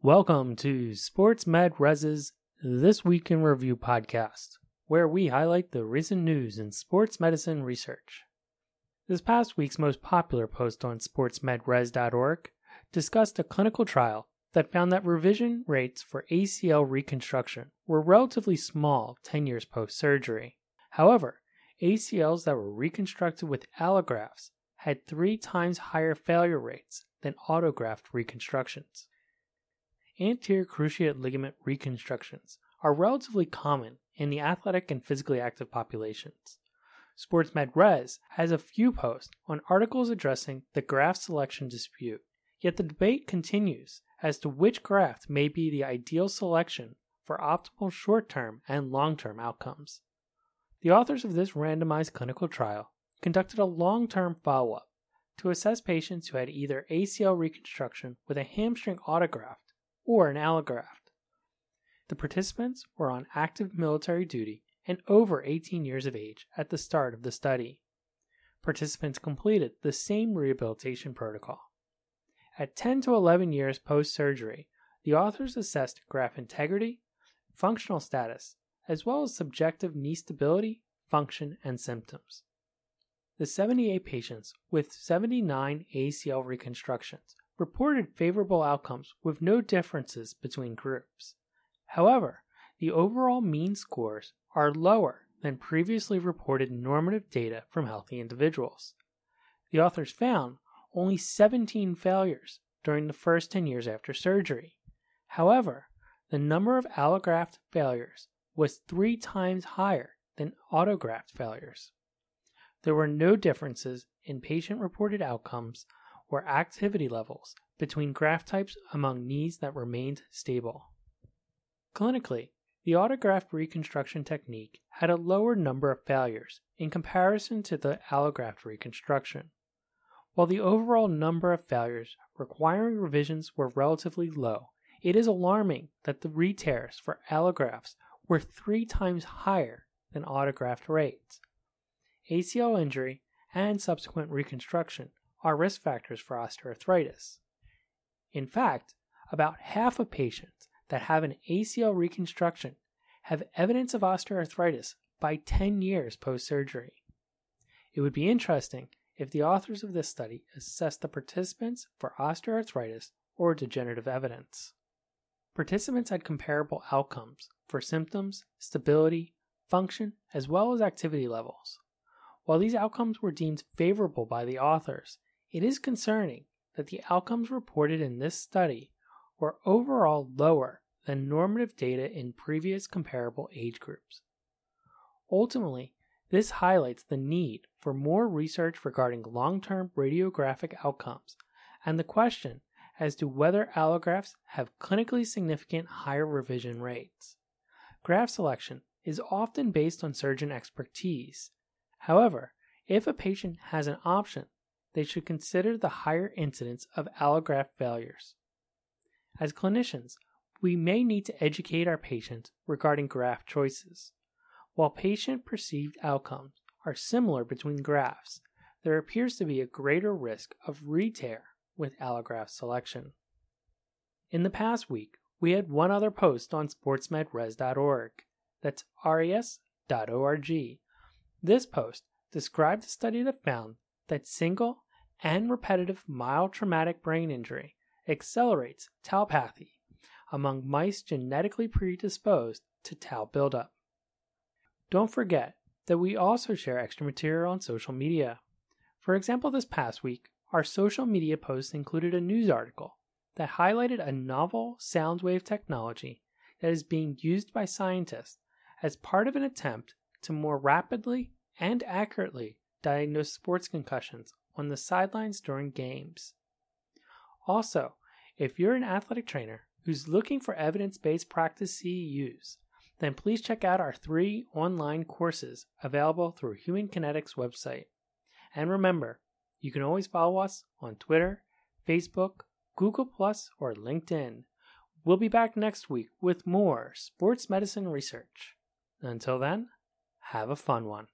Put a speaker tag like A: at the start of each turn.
A: Welcome to Sports Med Res's This Week in Review podcast, where we highlight the recent news in sports medicine research. This past week's most popular post on sportsmedres.org discussed a clinical trial that found that revision rates for ACL reconstruction were relatively small 10 years post-surgery. However, ACLs that were reconstructed with allografts had 3 times higher failure rates than autograft reconstructions. Anterior cruciate ligament reconstructions are relatively common in the athletic and physically active populations. SportsMedRes has a few posts on articles addressing the graft selection dispute, yet the debate continues as to which graft may be the ideal selection for optimal short-term and long-term outcomes. The authors of this randomized clinical trial conducted a long-term follow-up to assess patients who had either ACL reconstruction with a hamstring autograft or an allograft. The participants were on active military duty and over 18 years of age at the start of the study. Participants completed the same rehabilitation protocol. At 10 to 11 years post-surgery, the authors assessed graft integrity, functional status, as well as subjective knee stability, function, and symptoms. The 78 patients with 79 ACL reconstructions reported favorable outcomes with no differences between groups. However, the overall mean scores are lower than previously reported normative data from healthy individuals. The authors found only 17 failures during the first 10 years after surgery. However, the number of allograft failures was 3 times higher than autograft failures. There were no differences in patient-reported outcomes or activity levels between graft types among knees that remained stable. Clinically, the autograft reconstruction technique had a lower number of failures in comparison to the allograft reconstruction. While the overall number of failures requiring revisions were relatively low, it is alarming that the re-tears for allografts were 3 times higher than autograft rates. ACL injury and subsequent reconstruction are risk factors for osteoarthritis. In fact, about half of patients that have an ACL reconstruction have evidence of osteoarthritis by 10 years post-surgery. It would be interesting if the authors of this study assessed the participants for osteoarthritis or degenerative evidence. Participants had comparable outcomes for symptoms, stability, function, as well as activity levels. While these outcomes were deemed favorable by the authors, it is concerning that the outcomes reported in this study were overall lower than normative data in previous comparable age groups. Ultimately, this highlights the need for more research regarding long-term radiographic outcomes and the question as to whether allografts have clinically significant higher revision rates. Graft selection is often based on surgeon expertise. However, if a patient has an option, they should consider the higher incidence of allograft failures. As clinicians, we may need to educate our patients regarding graft choices. While patient-perceived outcomes are similar between grafts, there appears to be a greater risk of re-tear with allograft selection. In the past week, we had one other post on sportsmedres.org. That's res.org. This post described a study that found that single and repetitive mild traumatic brain injury accelerates tauopathy among mice genetically predisposed to tau buildup. Don't forget that we also share extra material on social media. For example, this past week, our social media posts included a news article that highlighted a novel sound wave technology that is being used by scientists as part of an attempt to more rapidly and accurately diagnose sports concussions on the sidelines during games. Also, if you're an athletic trainer who's looking for evidence-based practice CEUs, then please check out our 3 online courses available through Human Kinetics website. And remember, you can always follow us on Twitter, Facebook, Google+, or LinkedIn. We'll be back next week with more sports medicine research. Until then, have a fun one.